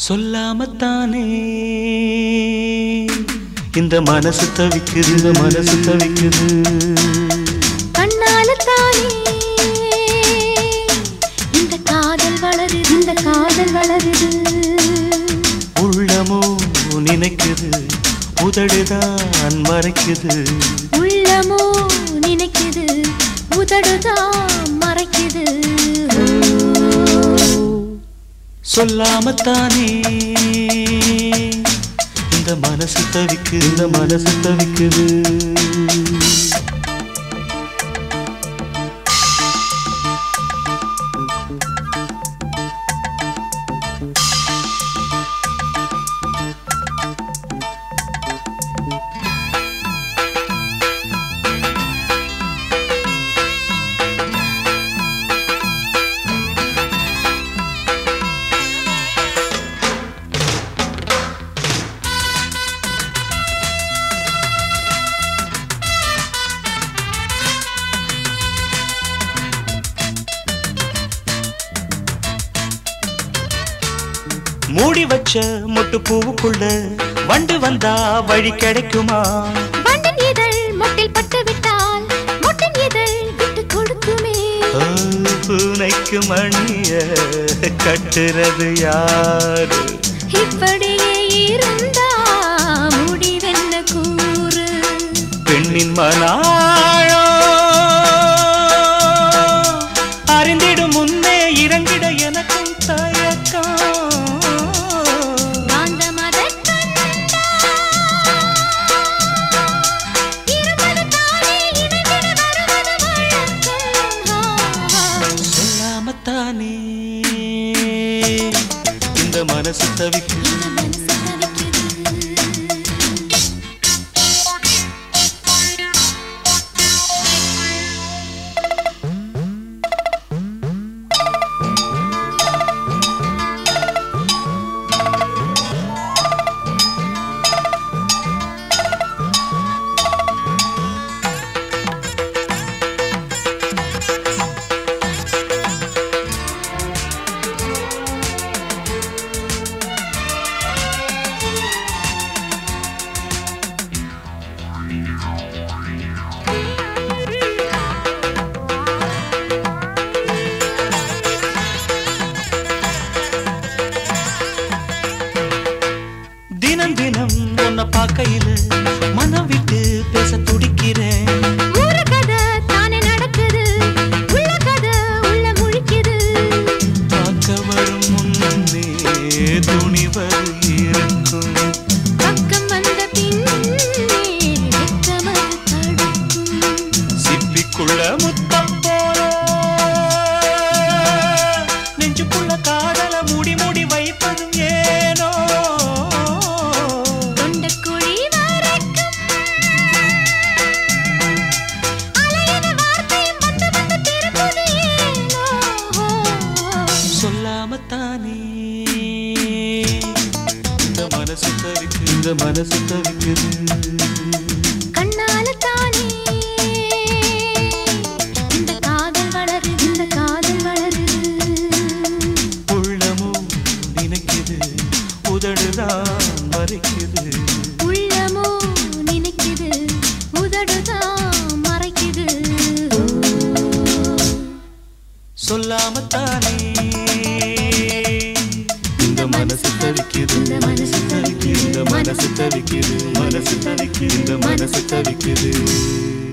சொல்லாமத்தானே இந்த மனசு தவிக்குது, இந்த மனசு தவிக்குது. கண்ணாலத்தானே இந்த காதல் வளருது, இந்த காதல் வளருது. உள்ளமோ நினைக்குது, உதடுதான் மறைக்குது. உள்ளமோ நினைக்குது, உதடுதான் மறைக்குது. சொல்லாமத்தானே இந்த மனசு தவிக்குது, இந்த மனசு தவிக்குது. மூடி வச்ச மொட்டு பூவுக்குள்ள வண்டு வந்தா வழி கிடைக்குமா? வண்டின் இதழ் மொட்டில் பட்டு விட்டால் மொட்டின் இதழ் விட்டு கொடுக்குமே. பூனைக்கு மணிய கட்டுறது யாரு? இப்படியே இருந்தா முடிவென்ன கூறு? பெண்ணின் மனாழோ அறிந்திடும் முன்னே இறங்கிட எனக்கும் தயக்கம். இந்த மனசு தவிக்குது, தினம் தினம் உன்னை பார்க்கையில மனம் விட்டு பேச துடிக்கிறேன். ஊர கதை தானே நடக்குது, உள்ள கதை உள்ள முழிக்குது. பார்க்க வரும் முன்னே துணிவது இருக்கும், பக்கம் வந்த பின்னே வெட்கமது தடுக்கும். சிப்பிக்குள்ள முத்தம் போல நெஞ்சுக்குள்ள காதல மூடி மூடி வைப்பதும் ஏனோ? சொல்லாமத்தானே இந்த மனசு தவிக்குது, இந்த மனசு தவிக்குது. கண்ணாலத்தானே இந்த காதல் வளருது, இந்த காதல் வளருது. உள்ளமோ நினைக்குது, உதடுதான் மறைக்குது. உள்ளமோ நினைக்குது, உதடுதான் மறைக்குது. சொல்லாமத்தானே இந்த மனசு தவிக்குது, இந்த மனசு தவிக்குது, இந்த மனசு தவிக்குது, மனசு தவிக்குது, இந்த மனசு தவிக்குது.